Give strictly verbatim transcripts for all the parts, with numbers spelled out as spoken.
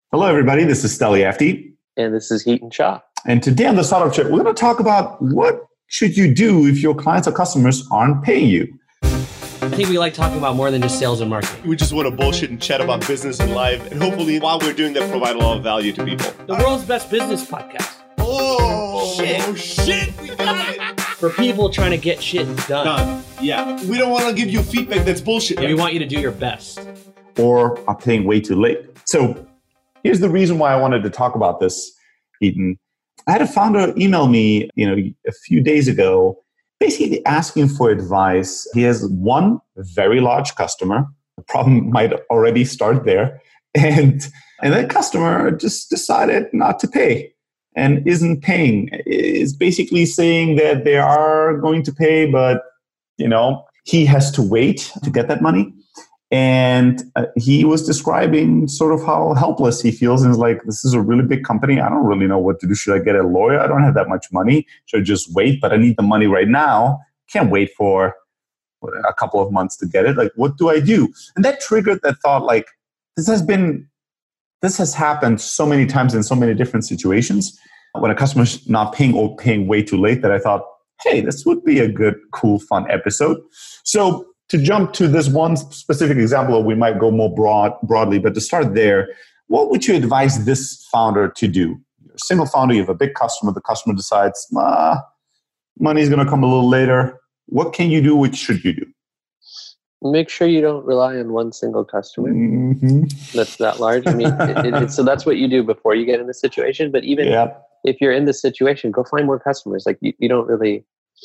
Hello, everybody. This is Steli Afti. And this is Heaton Shah. And today on the Startup Chat, we're going to talk about what should you do if your clients or customers aren't paying you. I think we like talking about more than just sales and marketing. We just want to bullshit and chat about business and life. And hopefully, while we're doing that, provide a lot of value to people. The world's best business podcast. Oh, shit. Oh, shit. We got it. For people trying to get shit done. Done. Yeah. We don't want to give you feedback that's bullshit. Yeah, we want you to do your best. Or are paying way too late. So here's the reason why I wanted to talk about this, Heaton. I had a founder email me, you know, a few days ago, basically asking for advice. He has one very large customer. The problem might already start there. And, and that customer just decided not to pay and isn't paying. Is basically saying that they are going to pay, but, you know, he has to wait to get that money. And uh, he was describing sort of how helpless he feels. And he's like, this is a really big company. I don't really know what to do. Should I get a lawyer? I don't have that much money. Should I just wait? But I need the money right now. Can't wait for a couple of months to get it. Like, what do I do? And that triggered that thought, like, this has been, this has happened so many times in so many different situations when a customer's not paying or paying way too late that I thought, hey, this would be a good, cool, fun episode. So to jump to this one specific example, or we might go more broad, broadly, but to start there, what would you advise this founder to do? You're a single founder, you have a big customer, the customer decides, ah, money's going to come a little later. What can you do? What should you do? Make sure you don't rely on one single customer Mm-hmm. that's that large. I mean, it, it, it, so that's what you do before you get in the situation. But even Yeah. if you're in the situation, go find more customers. Like you, you don't really...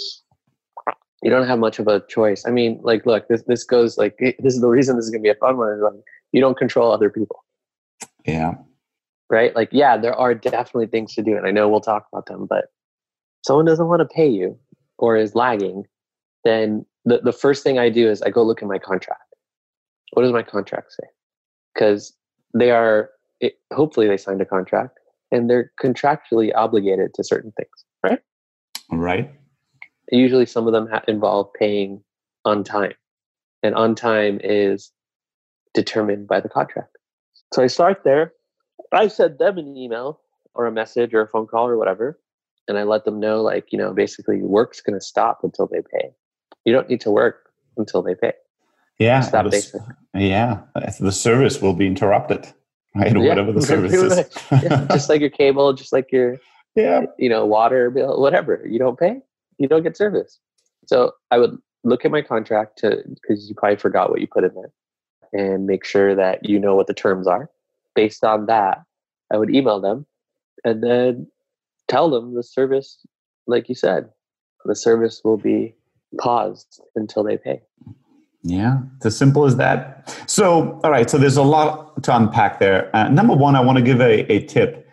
You don't have much of a choice. I mean, like, look, this this goes like, this is the reason this is going to be a fun one. Is like, you don't control other people. Yeah. Right? Like, yeah, there are definitely things to do. And I know we'll talk about them, but if someone doesn't want to pay you or is lagging, then the, the first thing I do is I go look at my contract. What does my contract say? Because they are, it, hopefully they signed a contract and they're contractually obligated to certain things, right? Right. Usually some of them ha- involve paying on time. And on time is determined by the contract. So I start there. I send them an email or a message or a phone call or whatever. And I let them know, like, you know, basically work's going to stop until they pay. You don't need to work until they pay. Yeah. Stop the, basic. Yeah. The service will be interrupted, right? Yeah, Whatever the service is. Yeah, just like your cable, just like your, Yeah. you know, water bill, whatever. You don't pay, you don't get service. So I would look at my contract to, because you probably forgot what you put in there, and make sure that you know what the terms are. Based on that, I would email them and then tell them the service, like you said, the service will be paused until they pay. Yeah, it's as simple as that. So, all right, so there's a lot to unpack there. Uh, number one, I want to give a, a tip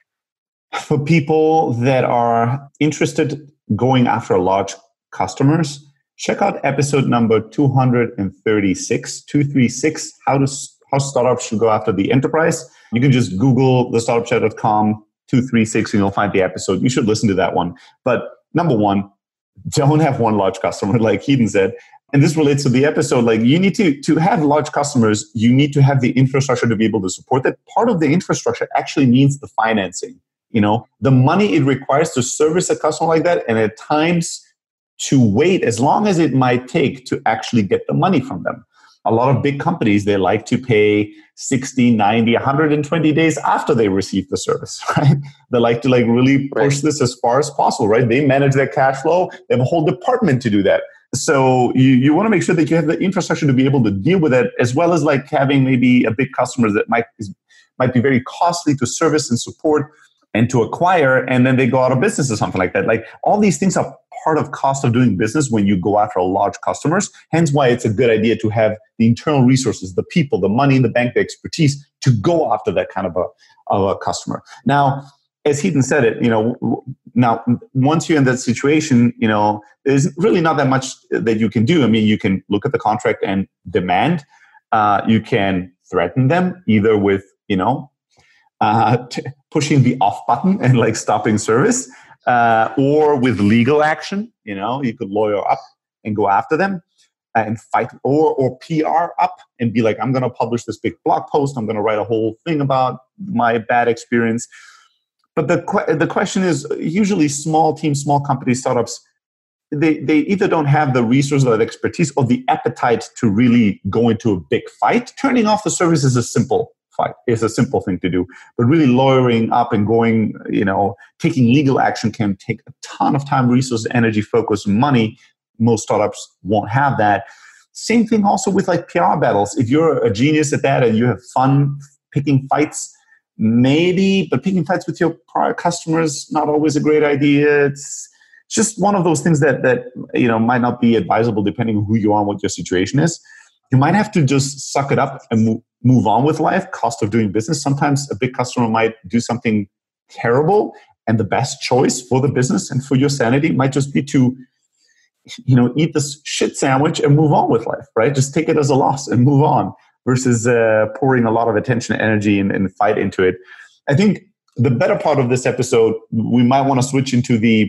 for people that are interested going after large customers. Check out episode number two thirty-six, two thirty-six, how to how startups should go after the enterprise. You can just Google the startup chat dot com two thirty-six and you'll find the episode. You should listen to that one. But number one, don't have one large customer, like Heaton said. And this relates to the episode. Like, you need to, to have large customers, you need to have the infrastructure to be able to support that. Part of the infrastructure actually means the financing. You know, the money it requires to service a customer like that, and at times to wait as long as it might take to actually get the money from them. A lot of big companies, they like to pay sixty, ninety, one hundred twenty days after they receive the service, right? They like to like really push Right. this as far as possible, right? They manage their cash flow. They have a whole department to do that. So you, you want to make sure that you have the infrastructure to be able to deal with it, as well as like having maybe a big customer that might is, might be very costly to service and support and to acquire, and then they go out of business or something like that. Like, all these things are part of cost of doing business when you go after large customers. Hence why it's a good idea to have the internal resources, the people, the money in the bank, the expertise to go after that kind of a, of a customer. Now, as Heaton said it, you know, now once you're in that situation, you know, there's really not that much that you can do. I mean, you can look at the contract and demand. Uh, you can threaten them either with, you know, uh, t- pushing the off button and like stopping service, uh, or with legal action. You know, you could lawyer up and go after them. and fight, or or P R up and be like, I'm going to publish this big blog post. I'm going to write a whole thing about my bad experience. But the que- the question is, usually small teams, small companies, startups, they they either don't have the resources or the expertise or the appetite to really go into a big fight. Turning off the service is a simple fight. It's a simple thing to do. But really lawyering up and going, you know, taking legal action can take a ton of time, resources, energy, focus, money. Most startups won't have that. Same thing also with like P R battles. If you're a genius at that and you have fun picking fights, maybe, but picking fights with your prior customers, not always a great idea. It's just one of those things that, that you know, might not be advisable depending on who you are and what your situation is. You might have to just suck it up and move, move on with life. Cost of doing business. Sometimes a big customer might do something terrible, and the best choice for the business and for your sanity might just be to, you know, eat this shit sandwich and move on with life, right? Just take it as a loss and move on versus uh, pouring a lot of attention, energy, and, and fight into it. I think the better part of this episode, we might want to switch into the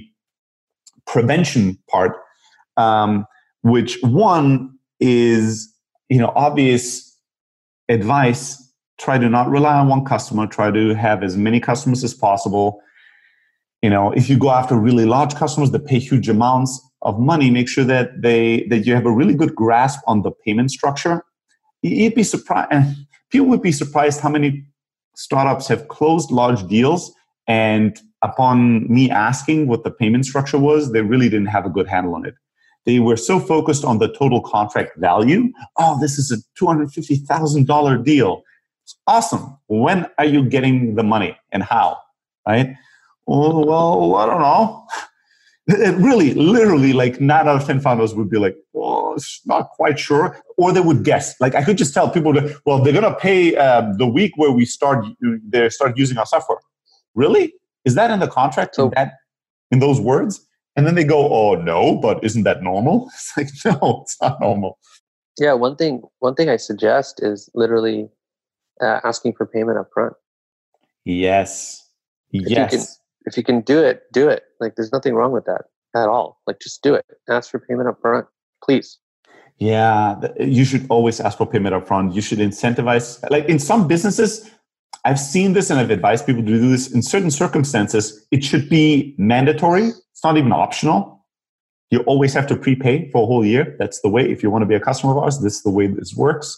prevention part, um, which one is, you know, obvious advice. Try to not rely on one customer. Try to have as many customers as possible. You know, if you go after really large customers that pay huge amounts of money, make sure that they that you have a really good grasp on the payment structure. You'd be surprised. People would be surprised how many startups have closed large deals, and upon me asking what the payment structure was, they really didn't have a good handle on it. They were so focused on the total contract value. Oh, this is a two hundred fifty thousand dollars deal. It's awesome. When are you getting the money and how? Right? Oh, well, I don't know. It really, literally, like nine out of ten founders would be like, "Oh, it's not quite sure," or they would guess. Like I could just tell people, that, "Well, they're gonna pay uh, the week where we start. They start using our software." Really? Is that in the contract? So, in that, in those words? And then they go, "Oh no, but isn't that normal?" It's like, no, it's not normal. Yeah, one thing. One thing I suggest is literally uh, asking for payment up front. Yes. If yes. You can, if you can do it, do it. Like, there's nothing wrong with that at all. Like, just do it. Ask for payment up front, please. Yeah, you should always ask for payment up front. You should incentivize. Like in some businesses, I've seen this and I've advised people to do this. In certain circumstances, it should be mandatory. It's not even optional. You always have to prepay for a whole year. That's the way. If you want to be a customer of ours, this is the way this works.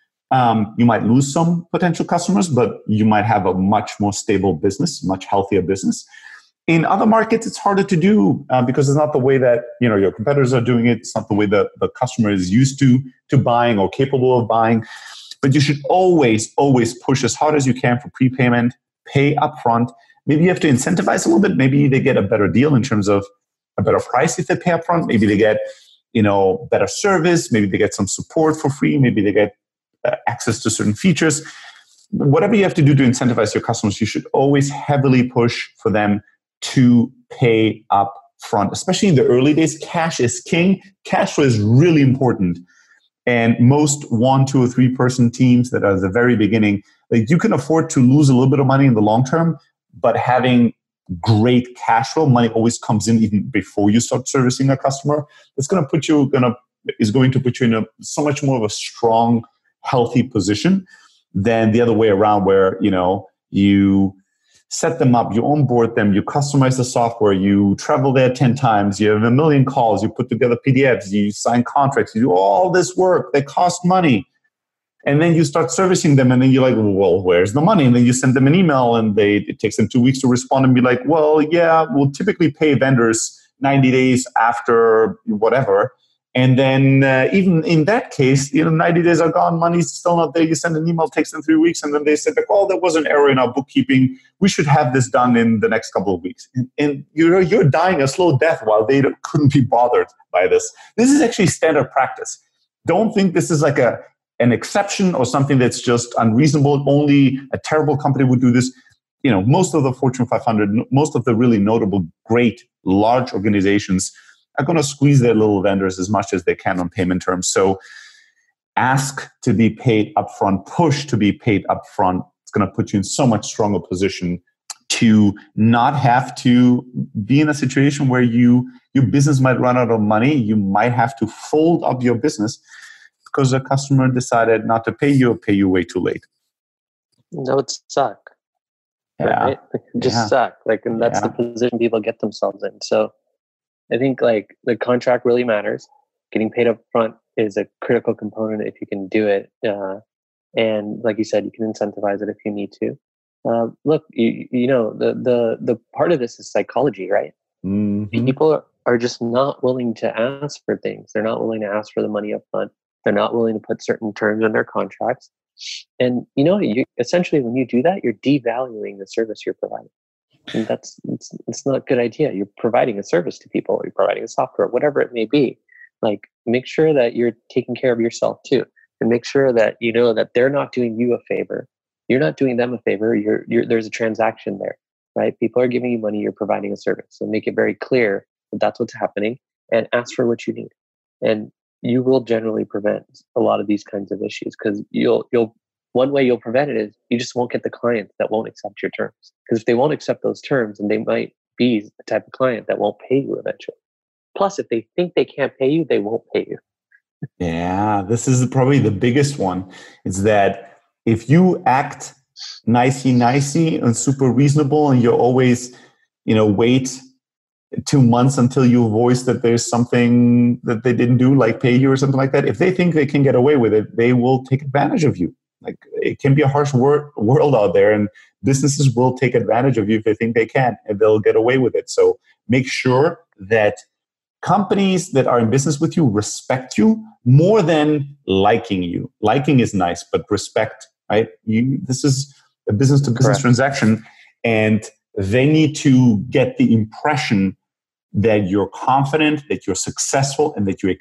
Um, you might lose some potential customers, but you might have a much more stable business, much healthier business. In other markets, it's harder to do uh, because it's not the way that you know your competitors are doing it. It's not the way that the customer is used to to buying or capable of buying. But you should always, always push as hard as you can for prepayment, pay upfront. Maybe you have to incentivize a little bit. Maybe they get a better deal in terms of a better price if they pay upfront. Maybe they get you know better service. Maybe they get some support for free. Maybe they get uh, access to certain features. Whatever you have to do to incentivize your customers, you should always heavily push for them to pay up front, especially in the early days. Cash is king. Cash flow is really important. And most one, two, or three person teams that are at the very beginning, like you can afford to lose a little bit of money in the long term, but having great cash flow, money always comes in even before you start servicing a customer. It's going to put you gonna is going to put you in a so much more of a strong, healthy position than the other way around, where you know you set them up, you onboard them, you customize the software, you travel there ten times, you have a million calls, you put together P D Fs, you sign contracts, you do all this work that costs money. And then you start servicing them and then you're like, well, where's the money? And then you send them an email and they it takes them two weeks to respond and be like, well, yeah, we'll typically pay vendors ninety days after whatever. And then uh, even in that case, you know, ninety days are gone, money's still not there. You send an email, takes them three weeks, and then they said, like, oh, there was an error in our bookkeeping. We should have this done in the next couple of weeks. And, and you're you're dying a slow death while they couldn't be bothered by this. This is actually standard practice. Don't think this is like a an exception or something that's just unreasonable. Only a terrible company would do this. You know, most of the Fortune five hundred, most of the really notable, great, large organizations are going to squeeze their little vendors as much as they can on payment terms. So ask to be paid upfront, push to be paid upfront. It's going to put you in so much stronger position to not have to be in a situation where you your business might run out of money. You might have to fold up your business because a customer decided not to pay you or pay you way too late. That would suck. Yeah. Right? Just Yeah. suck. Like, and that's Yeah. the position people get themselves in. So I think like the contract really matters. Getting paid up front is a critical component if you can do it. Uh, and like you said, you can incentivize it if you need to. Uh, look, you, you know, the, the, the part of this is psychology, right? Mm-hmm. People are just not willing to ask for things. They're not willing to ask for the money up front. They're not willing to put certain terms in their contracts. And, you know, you essentially, when you do that, you're devaluing the service you're providing. And that's, it's, it's not a good idea. You're providing a service to people, or you're providing a software, whatever it may be. Like, make sure that you're taking care of yourself too. And make sure that you know that they're not doing you a favor. You're not doing them a favor. You're, you're, there's a transaction there, right? People are giving you money. You're providing a service. So make it very clear that that's what's happening, and ask for what you need. And you will generally prevent a lot of these kinds of issues, because you'll, you'll, one way you'll prevent it is you just won't get the clients that won't accept your terms. Because if they won't accept those terms, then they might be the type of client that won't pay you eventually. Plus, if they think they can't pay you, they won't pay you. Yeah, this is probably the biggest one. It's that if you act nicey nicey and super reasonable, and you always, you know, wait two months until you voice that there's something that they didn't do, like pay you or something like that, if they think they can get away with it, they will take advantage of you. Like, it can be a harsh wor- world out there, and businesses will take advantage of you if they think they can, and they'll get away with it. So make sure that companies that are in business with you respect you more than liking you. Liking is nice, but respect, right? You, this is a business-to-business Correct. transaction, and they need to get the impression that you're confident, that you're successful, and that you